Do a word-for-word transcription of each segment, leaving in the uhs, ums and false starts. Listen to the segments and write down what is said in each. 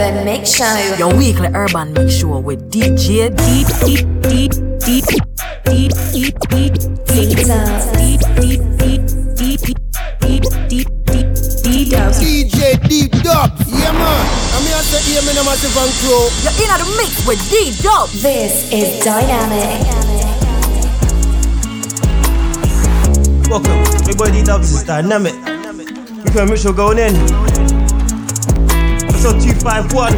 Urban Mix Show. Your weekly Urban Mix Show with D J D D D D D D D D J Deep Dub. Yeah man, I'm here to say yeah man, I'm at the van crew. You're in the mix with D Dub. This is Dynamic. Welcome, big boy D Dub. This is Dynamic. Weekly Mix Show going in. Episode two fifty-one.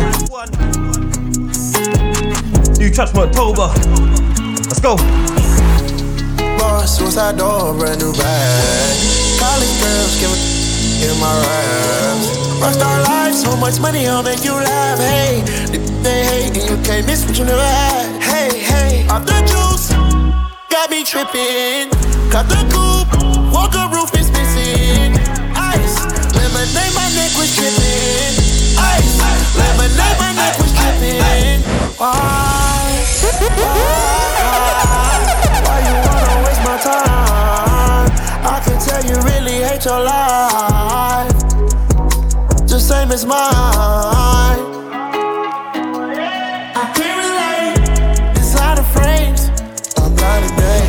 New tracks from October. Let's go. Boss, suicide door, brand new bag. College girls giving in my raps. Rockstar life, so much money, I'll make you laugh. Hey, they hate and you can't miss what you never had. Hey, hey, off the juice, got me tripping. Cut the coupe, walker roof is missing. Ice, lemonade, my neck was tripping. Ice, lemonade, my neck was tripping. Why? Why? Why you wanna waste my time? I can tell you really hate your life, just same as mine. I can't relate. Inside the frames, I'm blind today.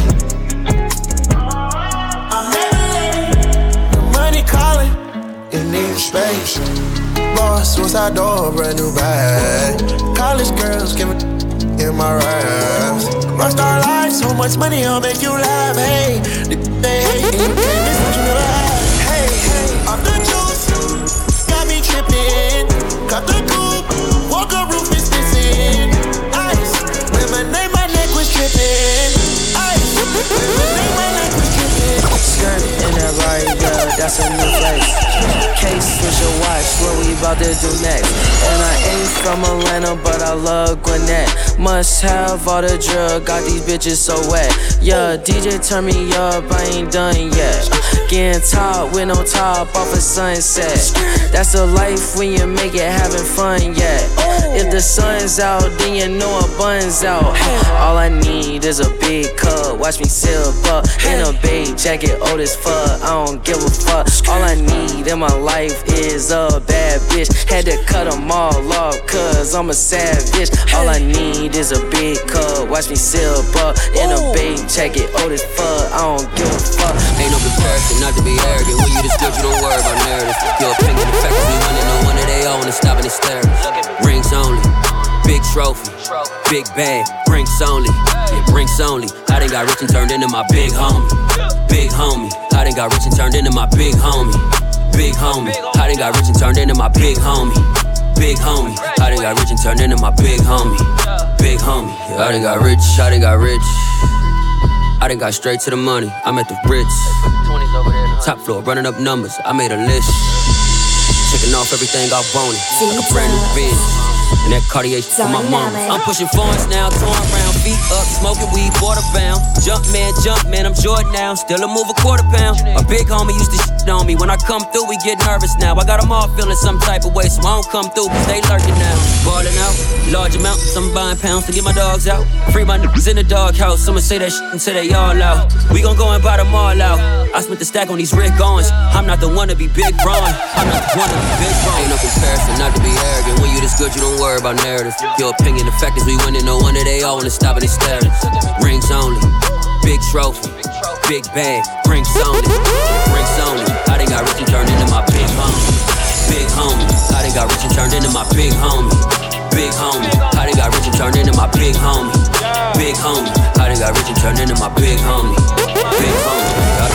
I'm never late. The money calling, it needs space. Boss, suicide door, brand new bag. College girls giving in my raps. Rockstar life, so much money, I'll make you laugh. Hey, they hate and you can't miss what you never had. Hey, hey, off the juice, got me tripping. Cut the coupe, walker roof is missing. Ice, lemonade, my neck was tripping. Ice, lemonade, my neck was tripping. Skirt in that right, yeah, that's a new place. Case switch your watch, what we about to do next? And I ain't from Atlanta, but I love Gwinnett. Must have all the drug, got these bitches so wet. Yeah, D J turn me up, I ain't done yet. Getting top with no top off a sunset. That's the life when you make it having fun, yeah. If the sun's out, then you know a bun's out. All I need is a big cup, watch me sip up in a big jacket, old as fuck, I don't give a fuck. All I need in my life is a bad bitch. Had to cut them all off, cause I'm a savage. All I need is a big cup, watch me sip up in a big jacket, old as fuck, I don't give a fuck. Ain't no comparison, not to be arrogant. When you this good, you don't worry about narrative. Your opinion, the fact is we want it, no wonder they all wanna stop and they stare. Rings only, big trophy, big bag, drinks only, yeah, drinks only. I done got rich and turned into my big homie, big homie. I done got rich and turned into my big homie, big homie. I done got rich and turned into my big homie, big homie. I done got rich and turned into my big homie, big homie. Yeah, I done got rich, I done got rich. I done got straight to the money, I'm at the Ritz. Top floor, running up numbers, I made a list. Checking off everything off on it, like a brand new bitch. And that Cartier for my mama. I'm pushing phones now, torn around, feet up, smoking weed, quarter pound. Jump man, jump man, I'm Jordan now, still a move a quarter pound. A big homie used to shit on me, when I come through we get nervous now. I got them all feeling some type of way, so I don't come through cause they lurking now. Balling out, large amounts, I'm buying pounds to get my dogs out. Free my niggas in the doghouse, I'ma say that shit until they all out. We gon' go and buy them all out. I spent the stack on these Rick Owens, I'm not the one to be Big Ron, I'm not the one to be Big Ron. Ain't no comparison, not to be arrogant. When you this good, you don't worry about narrative. Your opinion, the fact is we winning, no wonder they all wanna stop and they stare. Rings only, big trophy, big bag, drinks only, drinks only. I done got rich and turned into my big homie, big homie. I done got rich and turned into my big homie, big homie. I done got rich and turned into my big homie, big homie. I done got rich and turned into my big homie, big homie.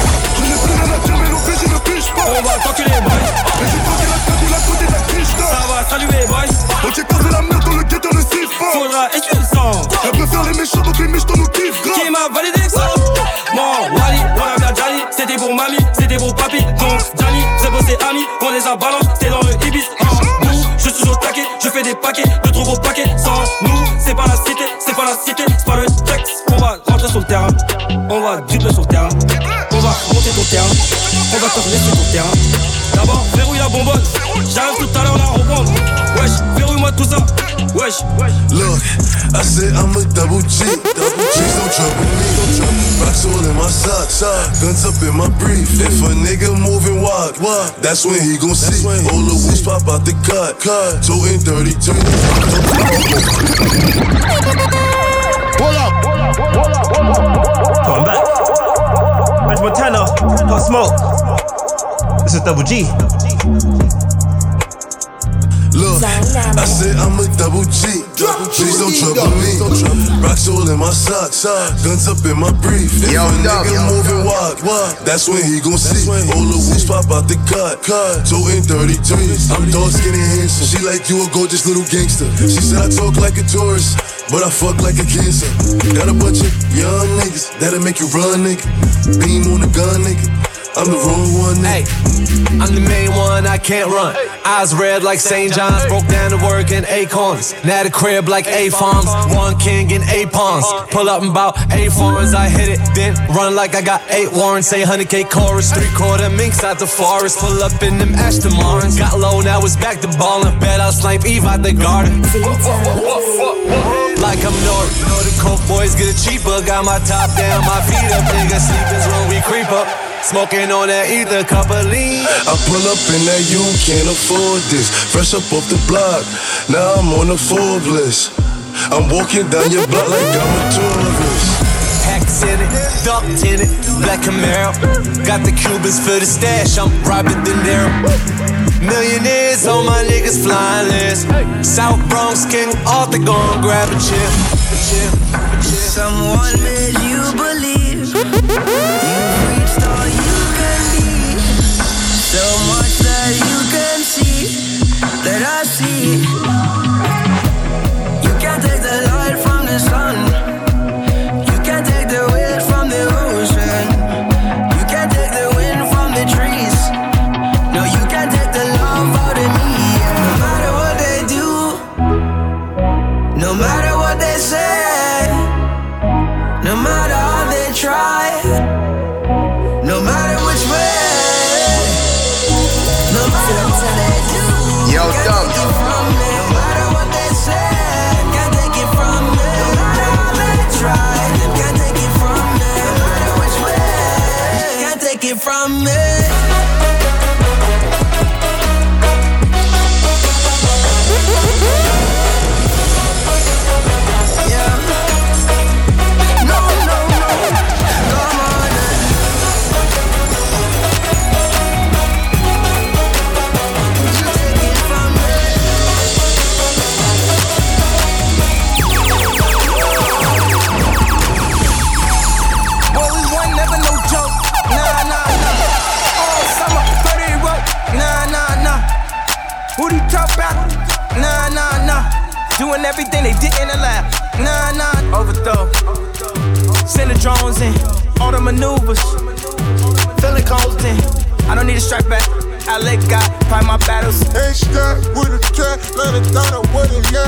On va t'enculer boy. Et j'ai bloqué la tête de la côté de la Krishna. Ça va saluer boy. Ok, posé la merde dans le ghetto de Sifa. Faudra essuyer le sang. Elle préfère les méchants donc les méchants nous kiffent grave. Qui m'a validé ça? Mon Wally, on a bien Jali. C'était pour mamie, c'était pour papy. Donc Jali, c'est beau c'est ami. On les a balance, c'est dans le Ibis. En nous, je suis au taquet. Je fais des paquets, de trop gros paquets. Sans nous, c'est pas la cité, c'est pas la cité. C'est pas le texte. On va rentrer sur le terrain. On va dribbler sur le terrain. On va monter ton terrain. On va te laisser ton terrain. D'abord, verrouille la bonbonne. J'arrive tout à l'heure là, reprendre. Wesh, verrouille-moi tout ça. Ouais, wesh. Look, I said I'm a double G. Double G's don't trouble me. Rocks all in my socks, guns up in my brief. If a nigga moving wild, that's when he gon' see. All the weeds pop out the cut, two in thirty-two. Hold up. Come back. French Montana, Pop Smoke. This is Double G. Look, I said I'm a double G. Please don't trouble me. Rocks all in my socks, guns up in my brief. If a nigga moving wild, that's when he gon' see. All the weeds pop out the cut, two in thirty-three. I'm dark, skinny, handsome. She like you a gorgeous little gangster. She said I talk like a tourist, but I fuck like a cancer. Got a bunch of young niggas that'll make you run, nigga. Beam on the gun, nigga. I'm the wrong one, nigga. Hey, I'm the main one, I can't run. Eyes red like Saint John's. Broke down to work in Acorns. Now the crib like A-Farms. One king in eight pawns. Pull up in about eight foreigns. I hit it, then run like I got eight warrants. Say one hundred K chorus, three quarter minks out the forest. Pull up in them Aston Martins. Got low, now it's back to ballin'. Bet I'll snipe Eve out the garden. Like I'm North. Know the coke boys get it cheaper. Got my top down, my feet up. Nigga sleepin's when we creep up. Smoking on that ether, cup of lean. I pull up in that, you can't afford this. Fresh up off the block, now I'm on the Forbes list. I'm walking down your block like I'm a tourist. Packs in it, ducked in it, black Camaro. Got the Cubans for the stash, I'm Robert De Niro. Millionaires, all my niggas flying list. South Bronx King Arthur, gon' grab a chair. Someone made you believe you've reached all you can be. So much that you can see, that I see. You can't take the light from the sun. You can't take the wind from the ocean. You can't take the wind from the trees. No, you can't take the love out of me. No matter what they do, no matter what they say, no matter how they try, no matter which way, no matter what they do, Yo, can't Dub. take it from me. No matter what they say, can't take it from me. No matter how they try, can't take it from me. No matter which way, can't take it from me. Doing everything they didn't allow. Nah, nah, overthrow. Send the drones in, all the maneuvers. Feeling constant. I don't need a strike back. I let God fight my battles. H-Cat with a cat, let it down with it, yeah.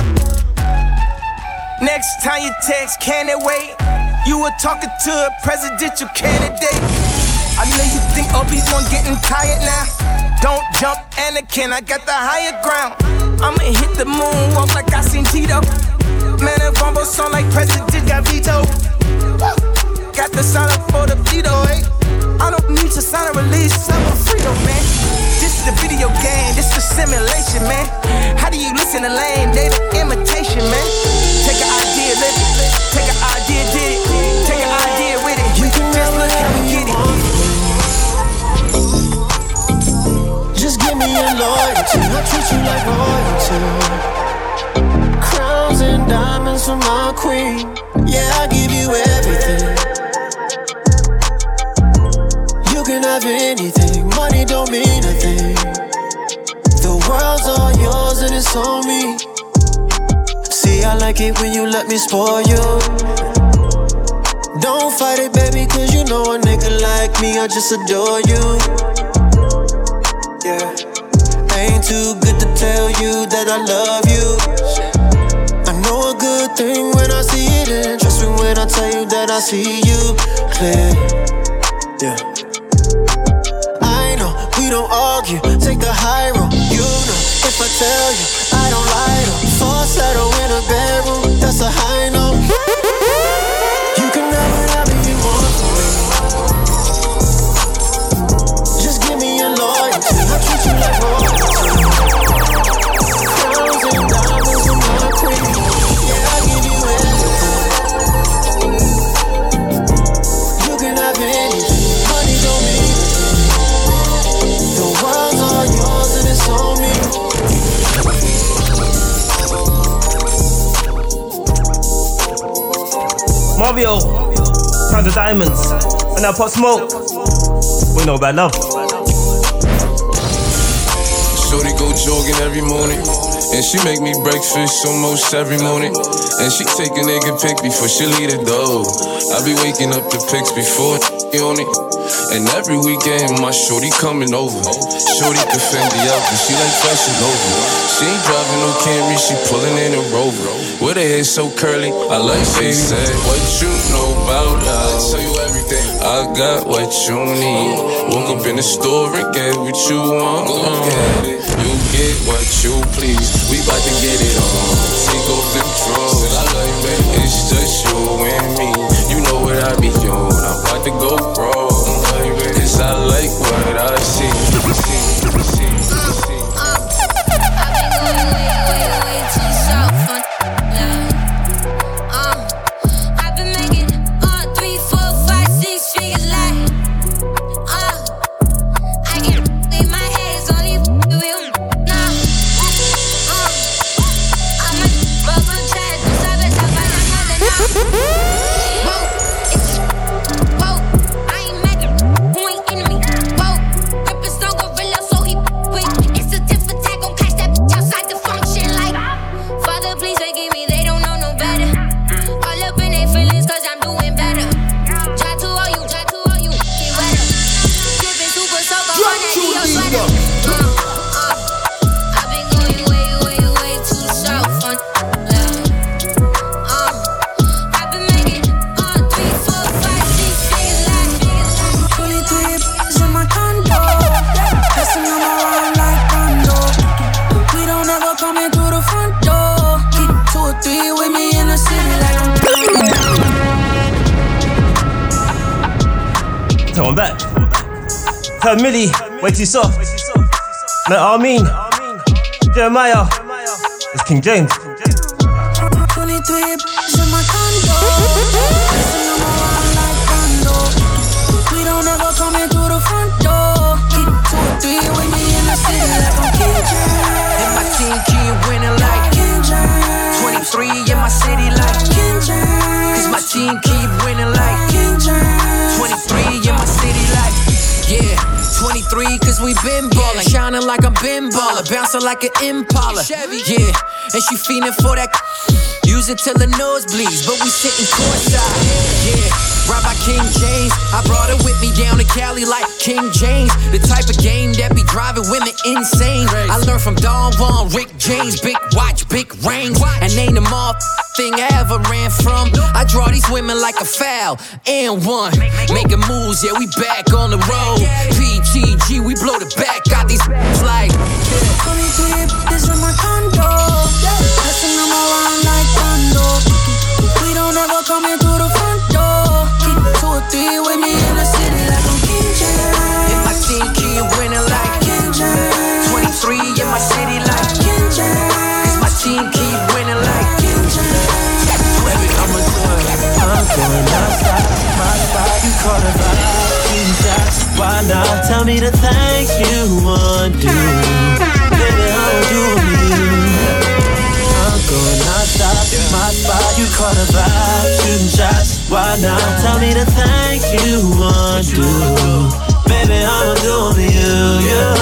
Next time you text, can it wait? You were talking to a presidential candidate. I know you think Obi-Wan getting tired now. Don't jump, Anakin, I got the higher ground. I'ma hit the moon, walk like I seen Tito. Man, a rumble song like President got veto. Got the sign up for the veto, eh? I don't need to sign a release, I'm a freedom, man. This is the video game, this is simulation, man. How do you listen to lame data imitation, man? Take an idea, live it. Take an idea, did it. Take an idea with it. You can just look how we get it. Just give me your loyalty, I'll treat you like royalty. Crowns and diamonds for my queen. Yeah, I'll give you everything. You can have anything, money don't mean a thing. The world's all yours and it's on me. See, I like it when you let me spoil you. Don't fight it, baby, cause you know a nigga like me, I just adore you. Yeah, ain't too good to tell you that I love you. I know a good thing when I see it, and trust me when I tell you that I see you clear. Yeah, I know we don't argue, take the high road. You know if I tell you I don't lie, don't fall settle in a bedroom, that's a high note. You can have whatever you want from me. Just give me your loyalty, I'll treat you like royalty. Crowns and diamonds and my queen. Yeah, I'll give you everything. You can have anything, money don't mean it. The world's all yours and it's on me. Mario, Crown of Diamonds, and now Pop Smoke. We know about love. Shorty go jogging every morning, and she make me breakfast almost every morning. And she take a nigga pic before she leave the door. I be waking up the pics before he on it. And every weekend my shorty coming over. Shorty can Fendi out, but she like fashion over. She ain't driving no Camry, she pulling in a Rover. With her hair so curly, I like she said, what you know about us? I tell you everything. I got what you need. Woke up in the store and get what you want. Go get it, you get what you please. We bout to get it on. Take off the drugs. I like it, it's just you and me. You know what I be on. I'm about to go wrong. Cause I like what I see. see, see, see. Uh, uh, I've been going way, way, way too soft on love. Uh, I've been making uh, three, four, five, six figures like uh, I can leave my hands only real now. Uh, I'm a bubble chat, tú sabes, I find another now. Whoa, it's whoa, I ain't mad at who ain't in me. Whoa, purpose on gorilla, so he quick. It's a tip attack on catch that bitch outside the function like Father, please forgive me, they don't know no better. All up in their feelings, cause I'm doing better. Try to all you, try to all you, get wetter. Dripping super soaker on that Dio sweater. Uh, uh, I've been going way, way, way too soft on love. Uh, I've been making uh, three, four, five, six figures like twenty-three bitches in my condo, passing them around like condo. We don't ever come in through the front door. Keep two or three with me in the city like I'm. So I'm back. Tell Millie, way too soft. No, Armin, Jeremiah, it's King James. twenty-three bitches in my condo, passing them around like condo. We don't ever come in through the front door. Keep two or three with me in the city like I'm King James. And my team keep winning like King James. twenty-three in my city like King James. Cause my team keep winning like King James. twenty-three in my city like yeah, twenty-three cause we been ballin'. Shining like I'm been ballin'. Bouncing like an Impala. Yeah, and she feelin' for that. Use it till the nose bleeds, but we sitting courtside. Yeah, right by King James. I brought her with me down to Cali like King James. The type of game that be driving women insane. I learned from Don Juan, Rick James. Big watch, big rings, and ain't the mall thing I ever ran from. I draw these women like a foul and one. Making moves, yeah, we back on the road. P G G, we blow the back. Got these like twenty-three bitches in my condo, passing them around like condo. We don't ever come in through the front door. Keep two or three with me in the city like I'm King James. and my team keep winning like King James. twenty-three in my city like King James. Cause my team keep winning like King James. Baby, I'm a doing I'm going outside my spot. You caught a vibe, two shots. Why not? Tell me the things you want to do. Baby, I'll do you. I'm going outside my spot. You caught a vibe, shooting shots. Why not? Tell me the things you want to do. Baby, I'ma do you,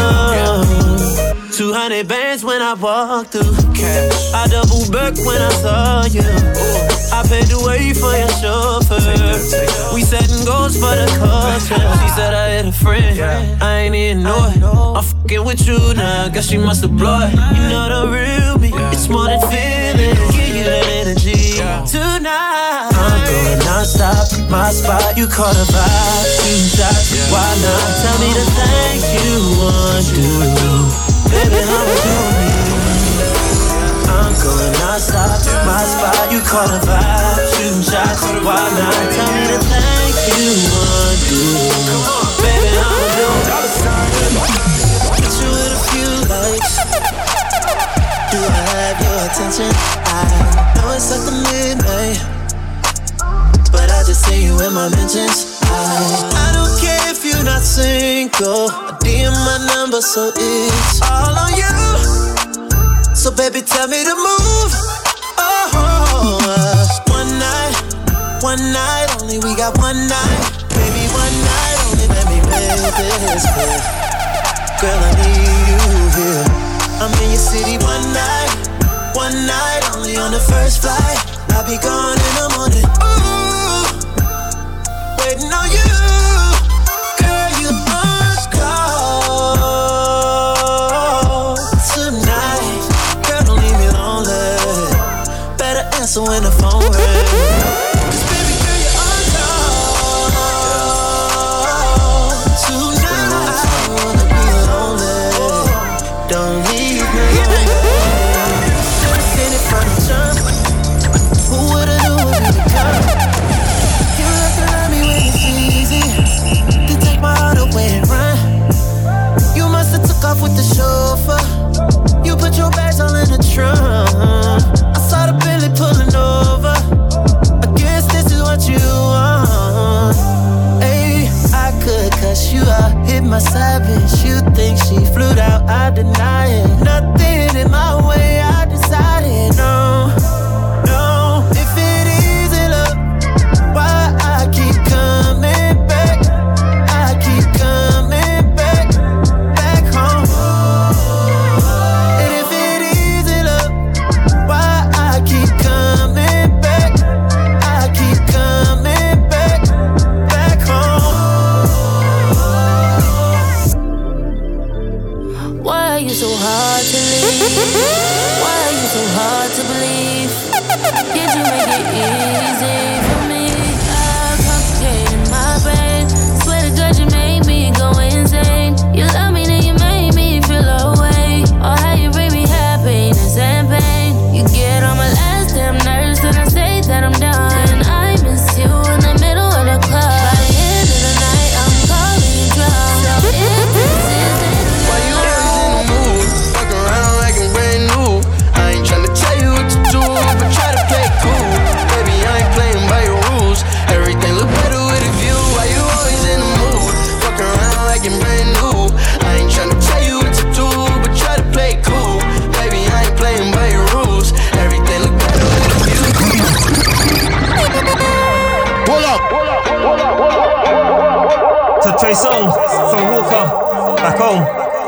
you. Two hundred bands when I walk through. I double back when I saw you. I paid the way for your chauffeur. We setting goals for the culture. She said I had a friend, I ain't even know it. I'm fucking with you now, guess she must have blown it. You know the real me, it's more than feeling. Give you that energy tonight. I'm going non-stop, my spot. You caught a vibe, two shots. Why not? Tell me the things you want to do. Baby, how we do me? I'm going non-stop. My spot, you call a vibe. Shooting shots, why not? Tell me the things you want to do. Baby, I'ma do. Hit you with a few likes. Do I have your attention? I know it's like the midnight, but I just see you in my mentions. I, I don't care if you're not single. I D M my number, so it's all on you. So baby, tell me to move. Oh, uh, one night, one night only. We got one night, baby, one night only. Let me make this clear. Girl, I need you here. I'm in your city one night, one night only. On the first flight, I'll be gone in the morning. Ooh, waiting on you. Girl, you must call tonight. Girl, don't leave me lonely. Better answer when the phone rings. Cause baby girl, you're on call tonight. I wanna be lonely. Don't leave me lonely. Should've seen it from the jump. Who would've knew it would come? You have to love me when it's easy. To take my heart away and run. You must've took off with the chauffeur. You put your bags all in the trunk. I saw the Billy pulling over. I guess this is what you want. Hey, I could cuss you out, hit my side bitch. You think she flew out, I deny it. Nothing in my way, I decided no, no. If it isn't love, why I keep coming back? I keep coming back, back home. And if it isn't love, why I keep coming back? I keep coming back, back home. Why are you so hard to leave? Why are you so hard to believe? Did you make it easy for me? I'm complicated my brain. Swear to God you made me go insane. You love me then you made me feel away. Oh how you bring me happiness and pain. You get on my last damn nerves and I say that I'm done. I miss you in the middle of the club. By the end of the night I'm calling you drunk. So if this is it, why you always in the mood? Fuck around like I'm brand new. I ain't tryna tell you what to do, but try to play cool. Baby, I ain't playing by your rules. Everything look better with a view. Why you always in the mood? Fuck around like I'm brand new. I ain't tryna tell you what to do, but try to play cool. Baby, I ain't playing by your rules. Everything look better with a view. Hold up, hold up, hold up, hold up. To Trey Songz from Walker, back home.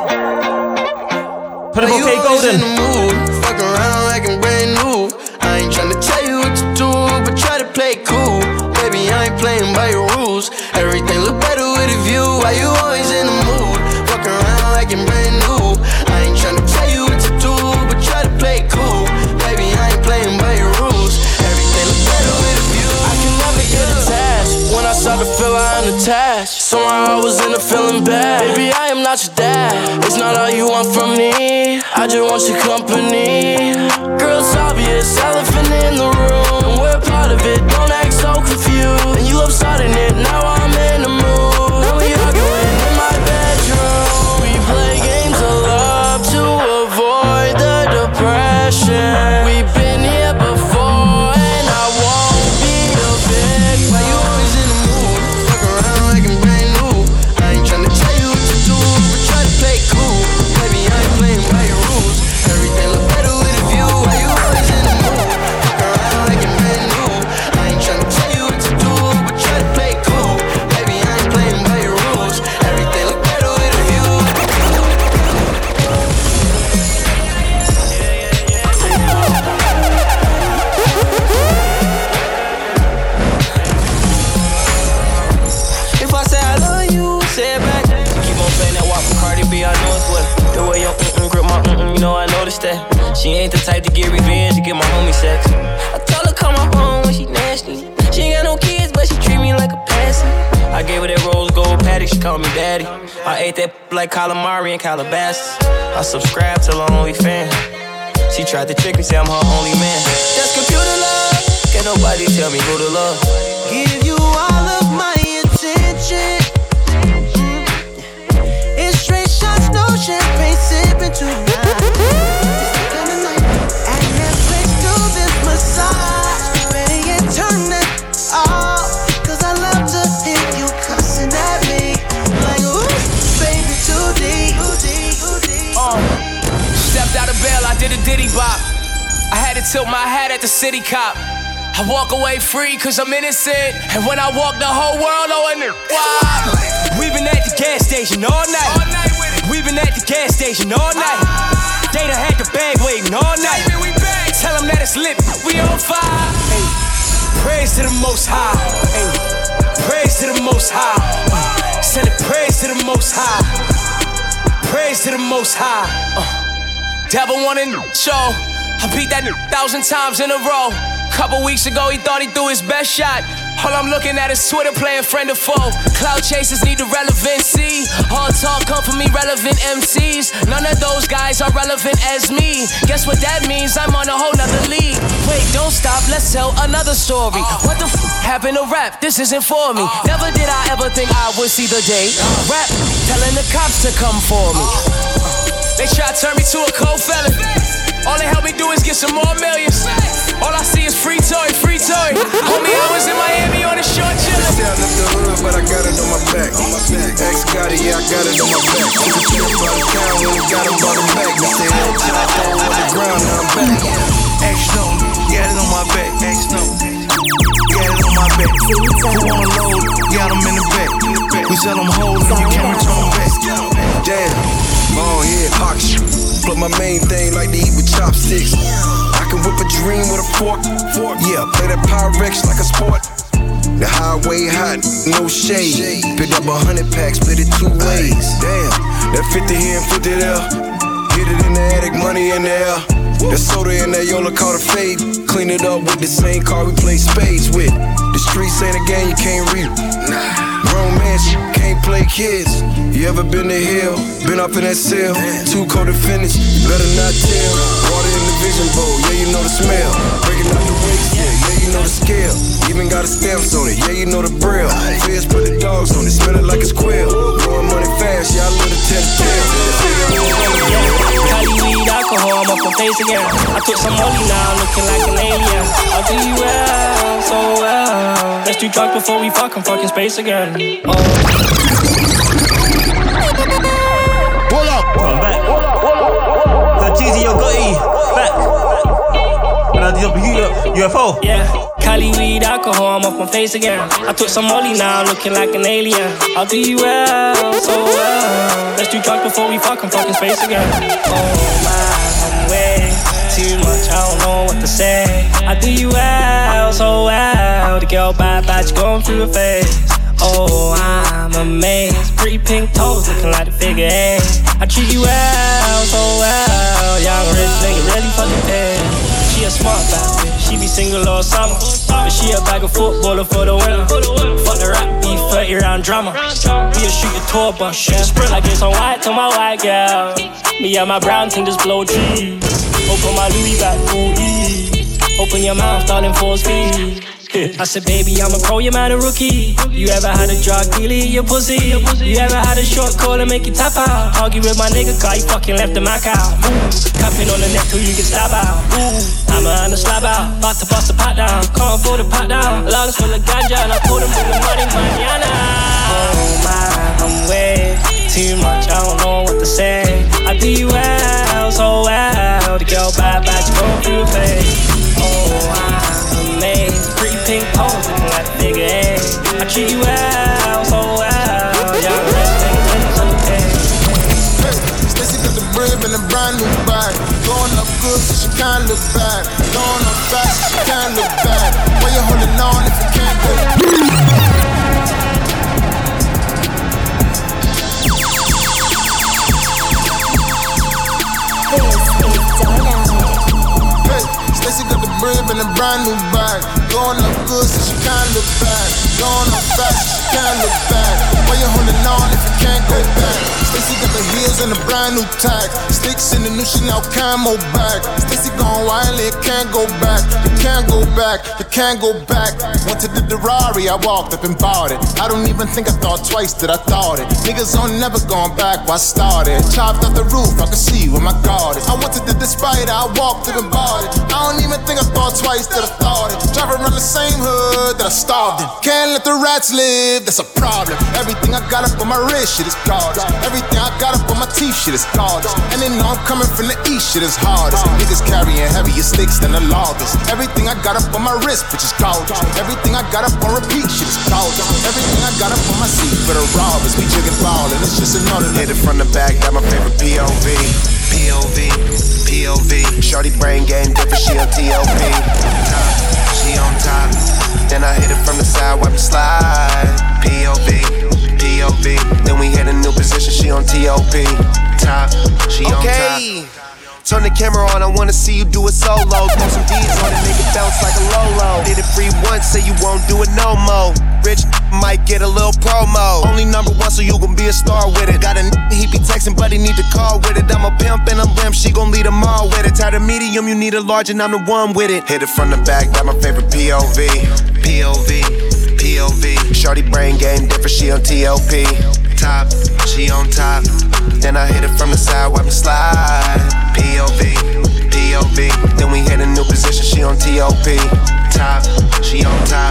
Put it Why on you K always in Golden. the mood? Fuck around like I'm brand new. I ain't tryna tell you what to do, but try to play cool. Baby, I ain't playing by your rules. Everything look better with a view. Why you always in the mood? Fuck around like I'm brand new. I ain't tryna tell you what to do, but try to play cool. Baby, I ain't playing by your rules. Everything look better with a view. I can never get attached. When I start to feel I'm attached, somehow I was in a feeling bad. Baby, I am not your dad. It's not all you want from me. I just want your company. Girl, it's obvious, elephant in the room. We're part of it, don't act so confused. And you love starting it, now I'm in the mood. Now we arguing in my bedroom. We play games of love to avoid the depression. We've been here before and I won't be a victim. Why you always in the mood? Fuck around like I'm brand new. I ain't tryna tell you what to do, but try to play cool. Baby, I ain't playing by your rules. Everything look better with a view. Why you always in the mood? Fuck around like I'm brand new. I ain't tryna tell you what to do, but try to play cool. Baby, I ain't playing by your rules. Everything look better with a view. If I say I love you, say it back. Keep on playing that walk from Cardi B, I know it's what. The way your mm-mm grip my mm-mm, you know I noticed that. She ain't the type to get revenge, to get my homie sex. I told her come on home when she nasty. She ain't got no kids, but she treat me like a passing. I gave her that rose gold patty, she called me daddy. I ate that like calamari and Calabasas. I subscribed to her OnlyFans. She tried to trick me, say I'm her only man. That's computer love. Can't nobody tell me who to love. Give you all of my attention. Mm. It's straight shots, no champagne sipping tonight. And Netflix do this massage. Better yet, turn that off. Cause I love to hear you cussing at me. Like, ooh, baby, too deep. Uh, stepped out of bail, I did a diddy bop. I had to tilt my hat at the city cop. I walk away free cause I'm innocent. And when I walk the whole world on it. Wow. We've been at the gas station all night. All night with it. We've been at the gas station all night. Ah. They done had the bag waiting all night. Baby, we back. Tell them that it's lit, we on fire. Hey. Praise to the most high. Hey. Praise to the most high. Uh. Send it praise to the most high. Praise to the most high. Uh. Devil wanted show. I beat that thousand times in a row. Couple weeks ago, he thought he threw his best shot. All I'm looking at is Twitter playing friend or foe. Cloud chasers need the relevancy. All talk come from irrelevant M Cs. None of those guys are relevant as me. Guess what that means? I'm on a whole nother league. Wait, don't stop, let's tell another story. What the f happened to rap? This isn't for me. Never did I ever think I would see the day. Rap, telling the cops to come for me. They try to turn me to a cold felon. All they help me do is get some more millions. All I see is free toy, free toy. Homie, I was in Miami on a short chillin'. They say I left the hood, but I got it on my back. Ex got it, yeah, I got it on my back. Took a trip out of town when we got him, brought him back. They say that shot throw on the ground, now I'm back. X no, got it on my back. X no, got it on my back. Who wanna load? Got him in the back. We sell them hoes and you can't return them back. Damn, long head, hawk shit. But my main thing like to eat with chopsticks. I can whip a dream with a fork. fork. Yeah, play that Pyrex like a sport. The highway hot, no shade. Pick up a hundred packs, split it two ways. Damn, that fifty here and fifty there. Get it in the attic, money in the air. The soda in that Yola caught a fade. Clean it up with the same car we play spades with. The streets ain't a game you can't read. Nah. Grown man shit, can't play kids. You ever been to hell? Been up in that cell? Too cold to finish, better not tell. Water in the vision bowl, yeah, you know the smell. Breaking out the waist, yeah, yeah, you know the scale. Even got a stamps on it, yeah, you know the braille. Feds put the dogs on it, smell it like it's quail. Blowing money fast, yeah, I love to tell the tale. Cali weed, alcohol, I'm up on face again. I took some money now, looking like an alien. I'll do you well, so well. Let's do drugs before we fuck, I'm fucking space again. Oh. Pull up, come back. The Jeezy Yo Gotti, back. And I did a U F O. Yeah, Cali weed, alcohol, I'm up on face again. I took some molly now, looking like an alien. I'll do you well, so well. Let's do drugs before we fuck, I'm fucking space again. Oh my, I'm way too much, I don't know what to say. I do you well, so well. The girl bad, bad, she going through her face. Oh, I'm amazed. Pretty pink toes, looking like the figure eight. I treat you well, so well. Young rich nigga, really fucking paid. She a smart bad bitch, she be single all summer. But she a bag of footballer for the winter. Fuck the rap beef, thirty round drama. We a shoot your tour bus, shoot a sprint like it's on white to my white girl. Me and my brown thing just blow trees. Open my Louis back, ooh, ee. Open your mouth, darling, full speed. I said, baby, I'm a pro, you're man a rookie. You ever had a drug dealer in your pussy? You ever had a short call and make you tap out? Argue with my nigga, cause he fucking left the Mac out. Capping on the neck till you get stab out. I'm a hand to slab out, about to bust the pat down. Can't afford a pat down, lungs full of ganja. And I told him bring the money, mañana. Oh my, I'm way too much, I don't know what to say. I do you well, so well. The girl bad, bad, she going through her face. Oh, I'm amazed. Pretty pink pose, looking like a nigga eight. I treat you well, so well. Young rich nigga, niggas on the page. Stacy got the brib and a brand new bag. Going up good, so she can't look bad. Going up fast, so she can't look bad. Why you holding on if you can't do it? This is Dynamic. Hey, Stacy got the brib and a brand new bag. Going up good so she can't look bad. Going up fast so she can't look bad. Why you holding on if you can't go back? Stacy got the heels and a brand new tag. Sticks in the new Chanel camo bag. Stacy gone wild, it can't go back. You can't go back, you can't go back. Went to the Ferrari, I walked up and bought it. I don't even think I thought twice that I thought it. Niggas on never gone back where I started. Chopped off the roof, I could see where my guard is. I went to the Spider, I walked up and bought it. I don't even think I thought twice that I thought it. Drive around the same hood that I starved in. Can't let the rats live, that's a problem. Everything I got up on my wrist, shit is gorgeous. Everything I got up on my teeth, shit is gorgeous. And they know I'm coming from the east, shit is hardest. Niggas carrying heavier sticks than the loggers. Everything I got up on my wrist, which is gorgeous. Everything I got up on repeat, shit is gorgeous. Everything I got up on my seat for the robbers. We jigging ballin', it's just another hit it from the back, got my favorite P O V. P O V, P O V. Shorty brain game different, she on T O P. Top, she on top. Then I hit it from the side, wipe it slide. P O V, P O V. Then we hit a new position, she on T O P. Top, she on okay. top. Turn the camera on, I wanna see you do it solo. Throw some D's on it, make it bounce like a Lolo. Did it free once, say you won't do it no more. Rich might get a little promo. Only number one, so you gon' be a star with it. Got a n***, he be texting, but he need to call with it. I'm a pimp and a limp, she gon' lead them all with it. Tired of medium, you need a large, and I'm the one with it. Hit it from the back, got my favorite P O V. P O V, P O V. Shorty brain game different, she on T O P. Top, she on top. Then I hit it from the side, wipe it slide. P O V, P O V. Then we hit a new position, she on T O P. Top, she on top.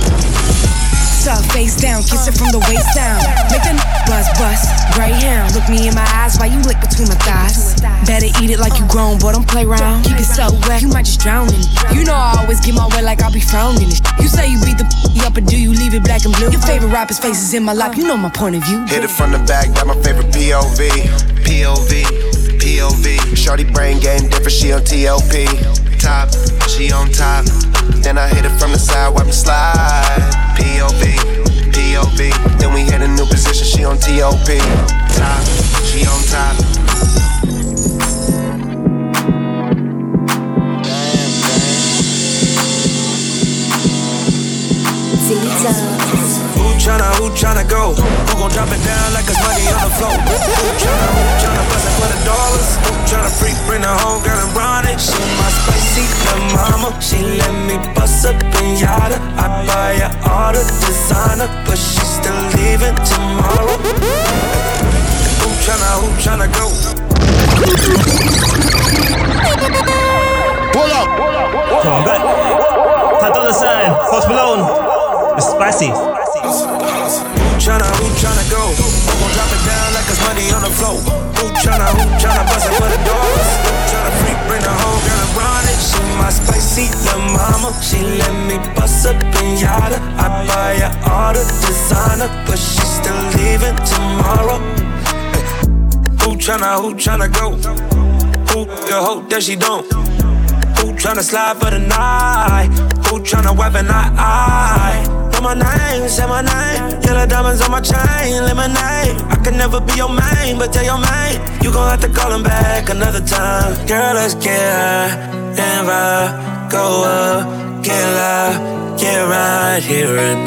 Up, face down, kiss it from the waist down. Make a n- buzz, bust, Greyhound. Look me in my eyes while you lick between my thighs. Better eat it like you grown, boy, don't play around. Keep it so wet, you might just drown in it. You know I always get my way like I'll be frowning it. You say you beat the p- up, or do you leave it black and blue? Your favorite rapper's faces in my lap, you know my point of view. Hit it from the back, got my favorite P O V. P O V, P O V. Shorty brain game different, she on T O P. Top, she on top. Then I hit it from the side, wipe it slide. P O V, P O V. Then we hit a new position, she on T O P. Top, she on top. Who tryna, who tryna go? Who gon' drop it down like it's money on the floor? Who tryna, who tryna bust it for the dollars? Who tryna freak, bring the home girl and run it? She my spicy little mama. She let me bust up in yada. I buy her all the designer, but she still leaving tomorrow. Who tryna, who tryna go? Pull up, pull up, pull up. Come on, back. Ty Dolla Sign, Post Malone. It's spicy. Who tryna, who tryna go? Who gon' drop it down like it's money on the floor? Who tryna, who tryna bust it for the dollars? Who tryna freak, bring the whole girl and run it? She my spicy little mama. She let me bust up in yada. I buy her all the designer, but she still leaving tomorrow. Hey. Who tryna, who tryna go? Who you hope that she don't? Who tryna slide for the night? Who tryna weapon eye eye? Know my name, say my name. Yellow diamonds on my chain, lemonade. I can never be your main, but tell your main you gon' have to call him back another time. Girl, let's get high and vibe, go up, get loud, get right here and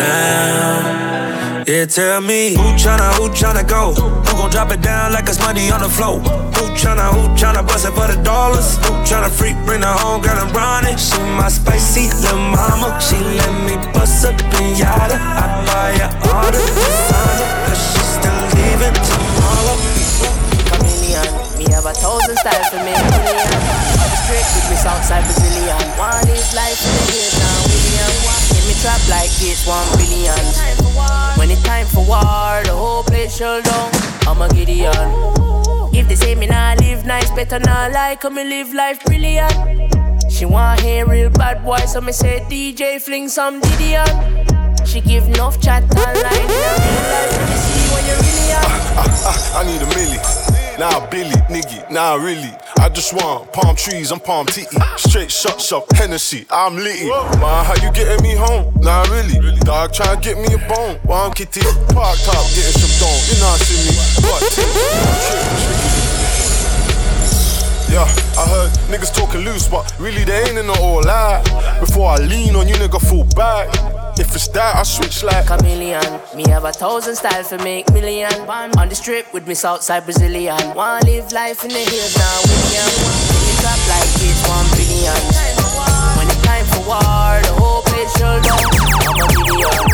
now. Yeah, tell me who tryna, who tryna go? Who gon' drop it down like it's money on the floor? Who tryna, who tryna bust it for the dollars? Who tryna freak, bring the home girl and run it? She my spicy little mama. She let me bust up in yada. I buy her all the designer, but she still leaving tomorrow. Chameleon, me have a thousand styles for me. I'm straight with me Southside Brazilian. One is life in the days now, William. Get me trap like this, one billion. When it's time for war, the whole place shut down. I'm a Gideon. If they say me nah live nice, better not like, come me live life brilliant. She want hear real bad boy, so me say D J fling some Gideon. She give enough chat online in a real life. Let me see when you really are. I, I, I need a milli. Nah, Billy, nigga, nah, really. I just want palm trees, I'm palm titty. Straight shots up, Hennessy, I'm litty. Man, how you getting me home? Nah, really. Dog try to get me a bone. Well, I'm kitty, parked up, getting some dome. You know, see me, but Yeah, I heard niggas talking loose, but really they ain't in it all lie. Before I lean on you, nigga, fall back. If it's that, I switch like chameleon. Me have a thousand style for make million. On the strip with me Southside Brazilian. Wanna live life in the hills now, William. Pick it up like it's one billion. When it's time for war, the whole place shut down. I'm a million.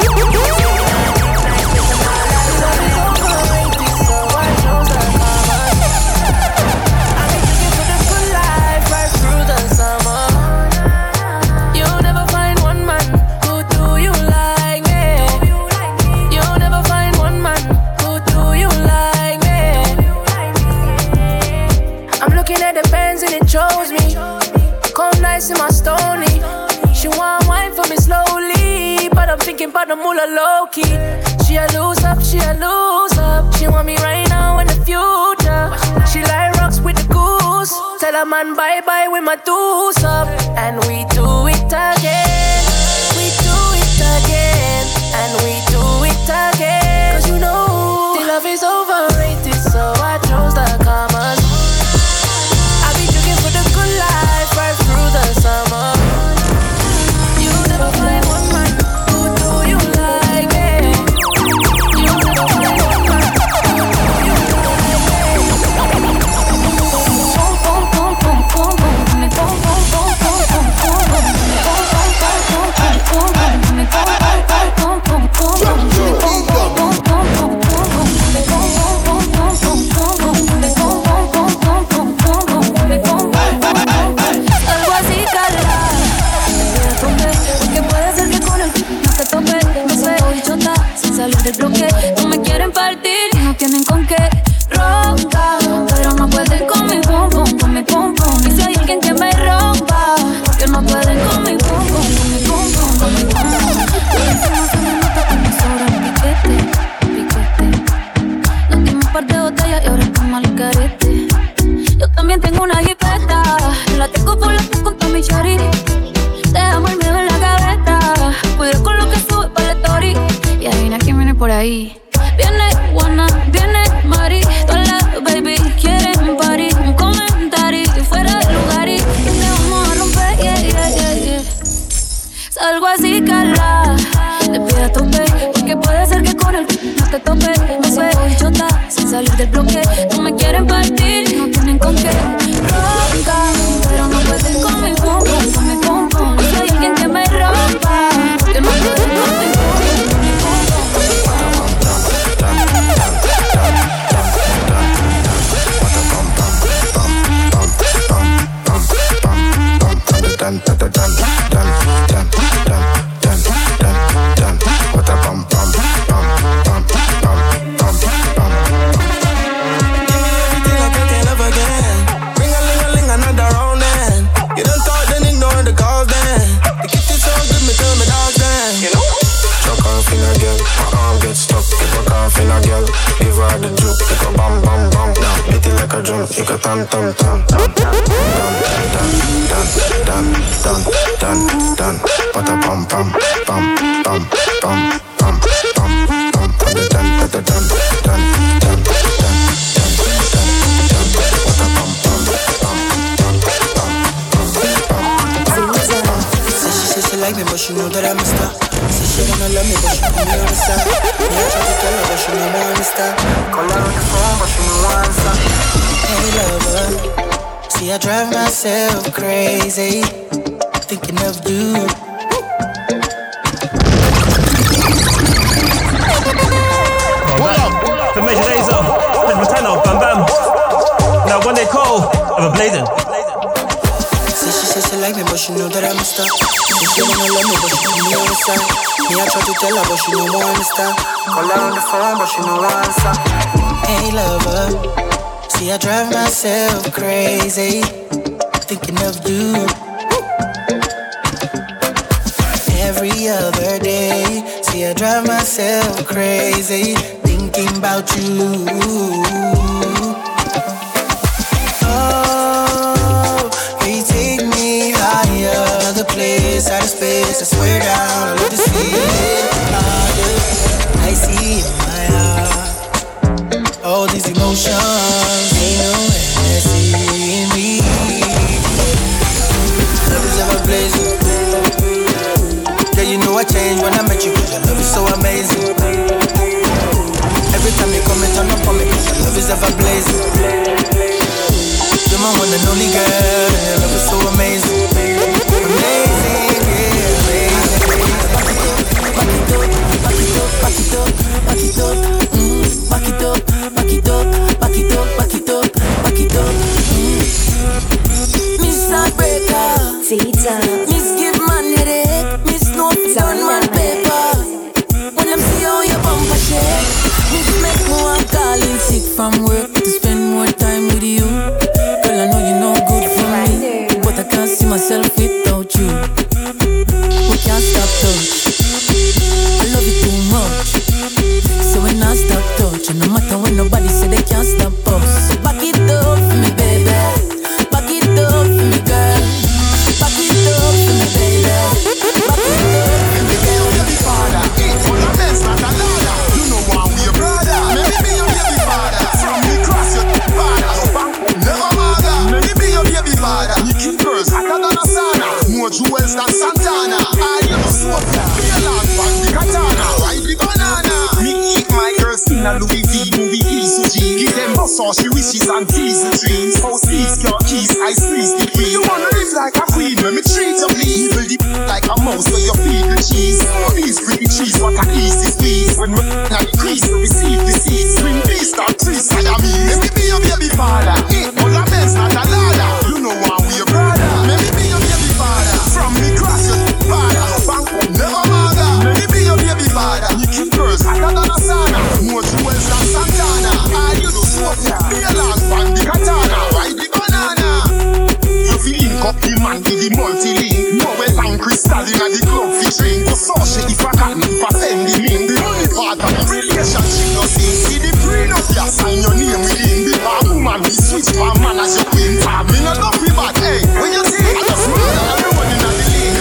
Chose me, come nice in my stony. She want wine for me slowly, but I'm thinking about the moolah low key. She a lose up, she a lose up. She want me right now in the future. She like rocks with the goose. Tell a man bye bye with my deuce up, and we do it again. We do it again, and we do it again. Cause you know the love is overrated, so I chose the commas. Right through the summer. You never find one man who do you like me. You never find one man who do you like me. Boom, boom, boom, boom, boom, boom. Me boom, boom, boom, boom, boom, boom, boom. Me boom, boom, boom, boom, boom, boom. Me boom, boom, boom, boom, boom, boom. Me boom, boom, boom, boom, boom, boom. Me boom, boom, boom, boom, boom, boom. Me boom, boom, boom, boom, boom, boom. Me boom, boom, boom, boom. Algo así, cala. Porque puede ser que con el no te tope. Me suelo y chota sin salir del bloque. No me quieren partir y no tienen con qué roncar, pero no pueden con mi pum pum, con mi pum pum. Y si hay alguien que me rompa, porque no pueden con mi pum pum, con mi pum pum, con mi pum pum. Y encima se me nota que me sobra el piquete, piquete. Nos dimos un par de botellas y ahora estamos al carete. Yo también tengo una jipeta, la tengo por la con toda mi chori. Te damos el miedo en la gaveta, cuidado con lo que sube para la story. Y adivina quién viene por ahí. Viene Juana, viene Mari, todas las baby quieren party. Un comentario fuera de lugar y que te vamos a romper, yeah, yeah, yeah, yeah. Salgo así, cala, te pido a tope, porque puede ser que con el no te tope. Me suelo y chota sin salir del bloque. No me quieren partir, no tienen con qué roncar, pero no pueden con mi pum pum, con mi pum pum. Y si hay alguien que me rompa, que no pueden con mi pum pum. Dun, dun, dun, dun, dun, dun, dun, dun, dun, dun. What a bum bum bum bum bum bum bum. Give me everything I can't love again. Ring a ling a ling another round then. You don't talk then ignore the calls then. The gift is so good me tell me dog then. You know. Chuck off in a girl, my arm gets stuck. If I cough in a girl, give her the juke. You go bum bum bum. Now hit it like a drum. You go tam tam tam tam tam tam tam. Dun, dun, dun, dun, what a bum bum bum bum bum bum bum bum. Dun, dun, dun, dun, dun, dun, dun, dun, dun, what a bum bum bum bum bum bum. Say she say she like me, but she know that I'm a star. Say she wanna love me, but she know me on the side. Me I try to tell her, but she know me understand. Call her on the phone, but she know I answer. Hey lover. See, I drive myself crazy, thinking of you. For Major Lazer, Rich Montano, Bam Bam. Now when they call, I'm a blazing. See, she says she like me, but she know that I'm a star. She say wanna love me, but she know me on the side. Me, I try to tell her, but she know me understand. Call her on the phone, but she know I answer. Hey lover. See, I drive myself crazy, thinking of you. Every other day, see, I drive myself crazy, thinking about you. Oh, can you take me higher? Another place, out of space, I swear down, I love to see it harder. I see in my heart all these emotions, ain't no I see met you, your love is so amazing. Every time you come and turn up on me, your love is ever blazing. You're my one and only girl, and your love is so amazing. Amazing, yeah, amazing. Back it up, back it up, back it up, back it up, mm. Back it up, back it up, back it up, back it up, back it up, mm. Miss Heartbreaker, Tita, Miss Give Man Headache, Miss No Done Man Paper. When them see how your bumper shake, Miss make me want calling sick from work to spend more time with you. Girl, I know you're no good for me, but I can't see myself without you. We can't stop touch, I love you too much. So when I stop touch, and no matter when nobody say they can't stop us. So back it up for me, baby. Back it up for me, girl. Back it up for me, baby. Back it up for me, girl. Baby father, it's for the best, not another. You know why we your brother. Maybe be your baby father. From me cross your father, no bank, never mother. Maybe be your baby father. You keep girls hotter than a sauna. More jewels than Santana. I am a smoker. Be a land from the katana. Ride the banana. Me eat my girls in a Louis V movie piece of G. Give them boss all she wishes and tease the dreams. House these your keys, I squeeze the key. You wanna live like a queen when me treat you please. Build the like a mouse where you feed the cheese. Oh these pretty cheese, what a easy squeeze. When we at the crease to receive the seeds. Swing beast or trees, I am me. Maybe be your baby father. Eat all the best, not a ladder. You know why we your brother. Maybe be your baby father. From me cross your father. No bank, never mother. Maybe be your baby father. You keep girls hotter than a sauna. More jewels than Santana. I you do smoke ya. Be a land from the katana. Ride the banana. You feel link up the man with the multi-link. Noel and Crystal in the club fi drink. Go social if I can't, if I send the link. The only part of the relationship you see. See the brain of ya, sign your name within. The bar woman, we switch for man as your queen. Time me no love me bad, hey. When you see, I just murder everyone in the league.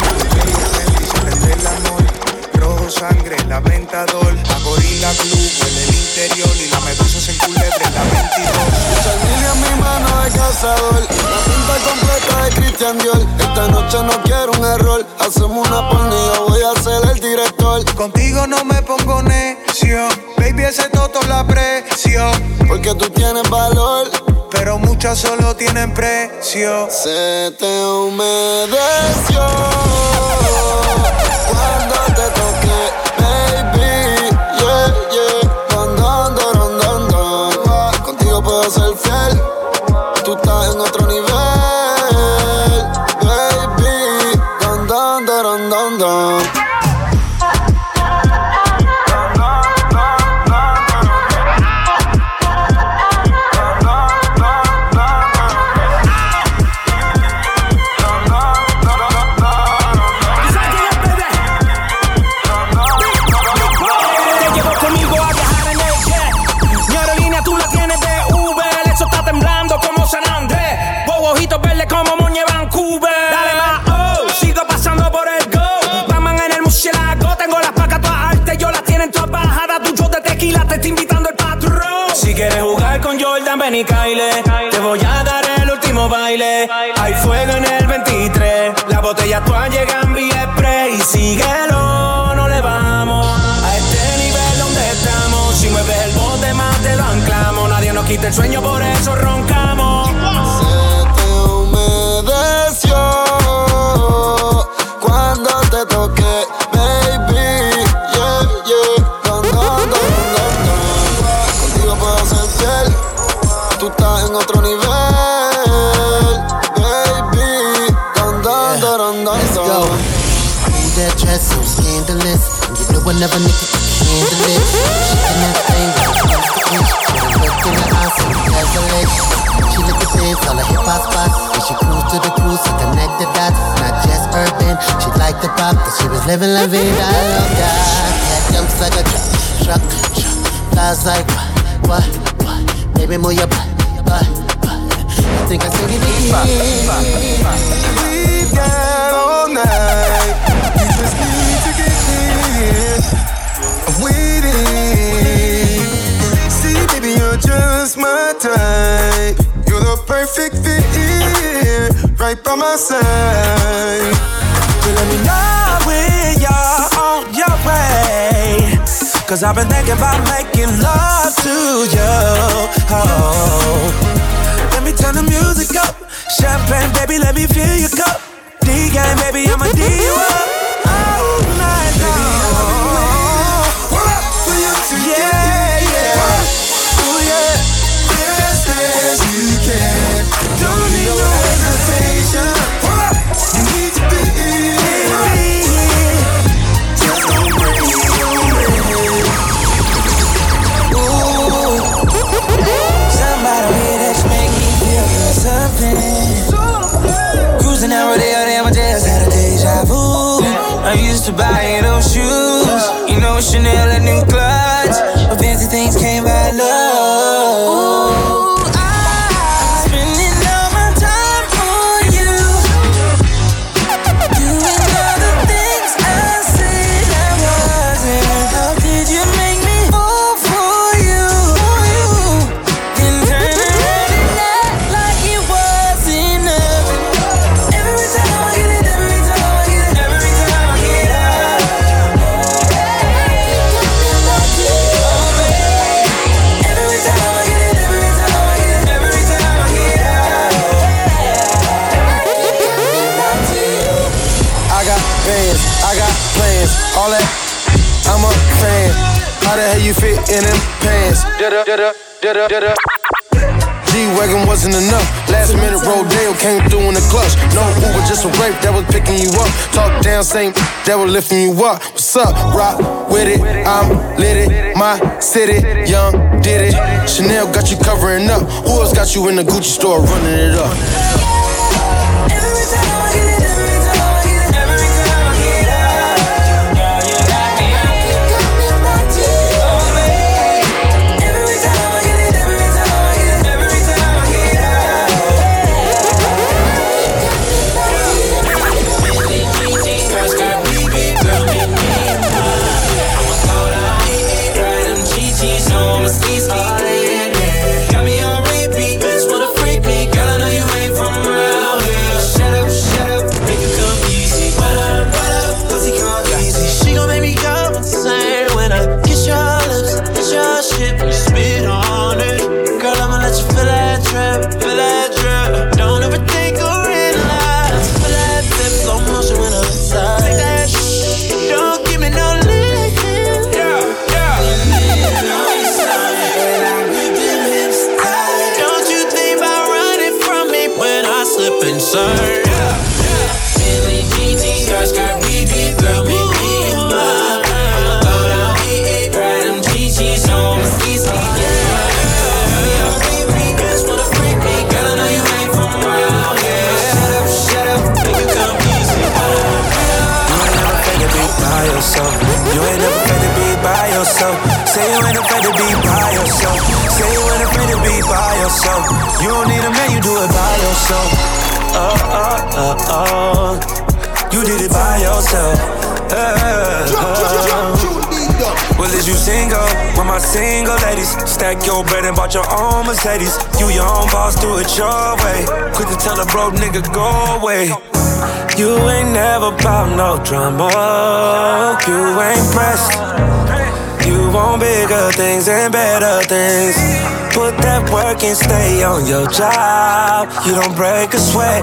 El amor, rojo sangre, la Ventador, la Gorilla Club en el interior y la medusa en culebra en la veintidós. Chanel en mi mano de cazador, la pinta completa de Christian Dior. Esta noche no quiero un error, hacemos una porno y yo voy a ser el director. Contigo no me pongo necio, baby ese toto la aprecio. Porque tú tienes valor, pero muchas solo tienen precio. Se te humedeció cuando te toqué, baby, yeah, yeah. Don, don, don, don, don. Contigo puedo ser fiel, tú estás en otro nivel, baby. Don, don, don, don, don. Ven y caile, te voy a dar el último baile. Hay fuego en el veintitrés, las botellas todas llegan vía spray. Y síguelo, no le vamos a este nivel donde estamos. Si mueves el bote más te lo anclamos. Nadie nos quita el sueño, por eso roncamos. Se te humedeció cuando te toqué, baby, yeah, yeah. Don, don, don, don, don. Contigo puedo ser fiel, tú estás en otro nivel, baby. Don, don, don, don, don. Ooh, that dress so scandalous, and you know I never nigga can handle it. Shaking that thing like a look in the eyes, so desolate. She look at this, all the hip hop spots, and she cruise to the cruise to connect the dots. Not just urban, she liked the pop, cause she was living la vida loca. Cat jumps like a truck, truck, truck. Flies like what, what, what? Baby, move your butt, butt, butt. I think I see it again. We got all night. We just need to get here. I'm waiting. See, baby, you're just my type. You're the perfect fit here, right by my side. So let me know when you're on Cause I've been thinking about making love to you. Oh. Let me turn the music up. Champagne, baby, let me fill your cup. D-game, baby, I'ma D you up. All night long. What up for you today? Yeah, yeah. Oh, yeah. Fast as you can. Don't need no hesitation. What up? You need to be here. Just don't break your way. Ooh. Somebody here that make me feel something. Cruising out Rodeo, damn, I just had a deja vu. I used to buy those shoes, you know, Chanel and new clutch, but fancy things came by love. Ooh, I'm spending all my time on you, doing all the things I said I wasn't. How did you make me fall for you? Then turn around and act like it wasn't nothing. Every time I get it, every time I get it, every time I get up. Every time I get it, every time I get it, every time I get up. I got bands, I got plans, all that, I'm a fan. How the hell you fit in them pants? Da-da, da-da, da-da, da-da. G-Wagon wasn't enough. Last minute Rodeo came through in the clutch. No Uber, just a rape that was picking you up. Talk down, same that was lifting you up. What's up? Rock with it, I'm lit it. My city, young, did it. Chanel got you covering up. Who else got you in the Gucci store running it up? You don't need a man, you do it by yourself. Oh, oh, oh, oh. You did it by yourself. Uh, uh. Well, is you single? With my single ladies. Stack your bread and bought your own Mercedes. You your own boss, do it your way. Quick to tell a broke nigga, go away. You ain't never bout no drama. You ain't pressed. You want bigger things and better things. Put that work and stay on your job. You don't break a sweat.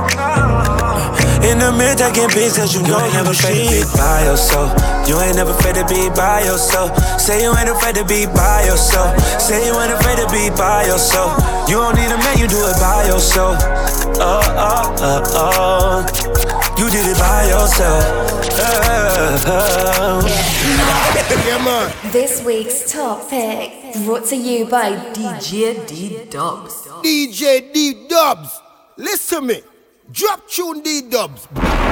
In the mirror taking pictures, you know you never afraid to be by yourself. You ain't never afraid to be by yourself. Say you ain't afraid to be by yourself. Say you ain't afraid to be by yourself. You don't need a man, you do it by yourself. Oh, oh, oh, oh. You did it by yourself. Uh, uh. Yeah, man. This week's top pick brought to you by D J D-Dubs. D J D-Dubs. Listen to me. Drop tune D-Dubs.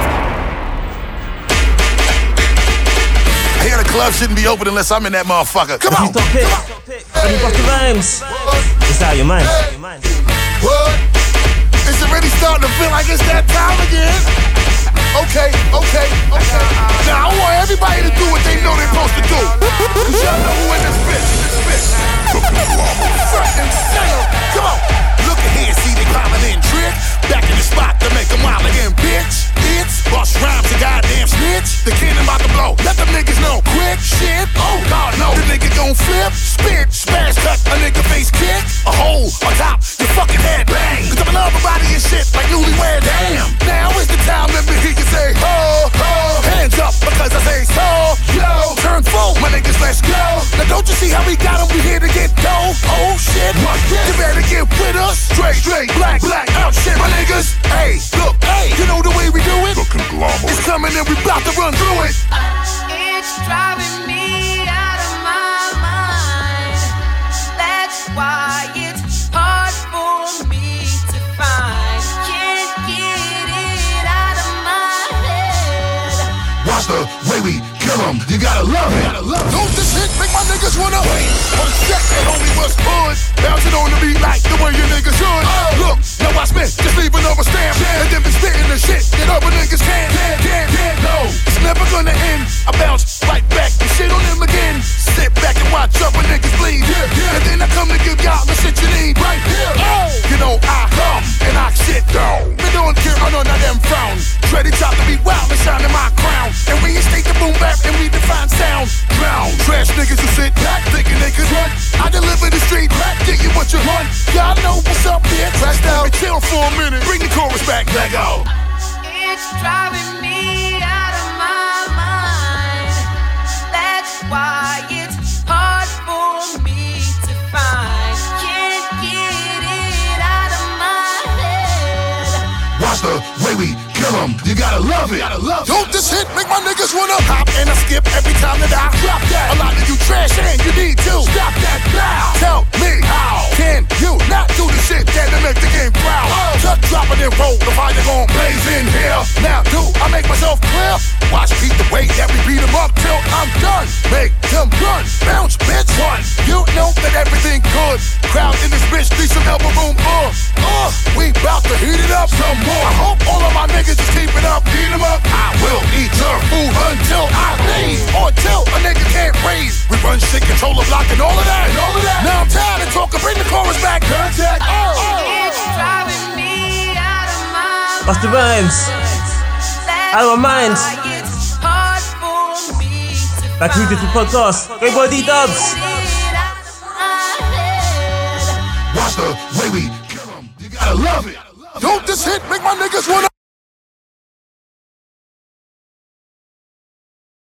I hear the club shouldn't be open unless I'm in that motherfucker. Come on. Top pick. Any bucket rhymes? It's out your mind. What? It's already starting to feel like it's that time again. Okay, okay, okay. Now I want everybody to do what they know they're supposed to do. Cause y'all know who in this bitch, this bitch. Front and center. Come on. Look at here, see they piling in trick. Back in the spot to make them wild again, bitch. It's bust rhymes, a goddamn snitch. The cannon about to blow. Let them niggas know quick shit. Oh God, no. The nigga 'em, you gotta love it. Don't this hit make my niggas wanna wait? One second, homie, what's good? Bouncing on the beat like the way your niggas should. Look, now I spit, just leaving over stamp, and then be spitting the shit that other niggas can't, can't, can't, can't. No, it's never gonna end. I bounce right back and shit on them again. Sit back and watch other niggas bleed. Yeah, yeah. And then I come to give y'all the shit you need right here. Oh, you know I come and I sit down. Me don't care, I know none of them frown. Ready top to be wild and shine in my crown. And we state the boom bap and we define sound. Drown trash niggas who sit back thinking they could run. I deliver the street back, get you what you want. Y'all know what's up here. Crashed out, chill for a minute. Bring the chorus back, let go. It's driving me out of my mind. That's why it's hard for me to find. Can't get it out of my head. Watch the way we kill 'em, you gotta love it. Don't this hit make my niggas wanna hop and I skip every time that I drop that. A lot of you trash and you need to stop that now. Tell me how can you not do the shit that'll make the game proud? Just drop it and roll, the fire gon' blaze in here. Now do I make myself clear? Watch beat the way that we beat 'em up till I'm done. Make them run, bounce bitch one. You know that everything good. Crowd in this bitch, need some elbow room. Uh, uh, we bout to heat it up some more. I hope all of my niggas is keeping up, beat 'em up. I will eat your food until I leave, or till a nigga can't raise. We run shit, control the block and all of that. And all of that. Now I'm tired of talking, bring the chorus back. Contact. Oh, oh. It's driving me out of my That's the rhymes. Out of my mind. It's hard for me to Back to the podcast. Great boy D Dubs. Watch the way we kill 'em, you gotta love it. Don't this hit make my niggas wanna